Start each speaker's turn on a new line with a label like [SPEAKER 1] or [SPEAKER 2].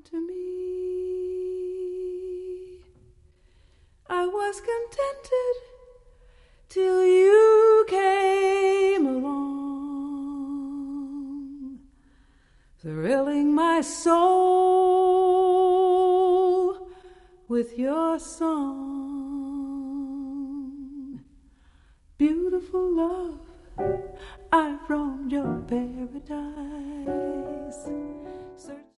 [SPEAKER 1] to me. I was contented till you came along, thrilling my soul with your song. Beautiful love, I've roamed your paradise.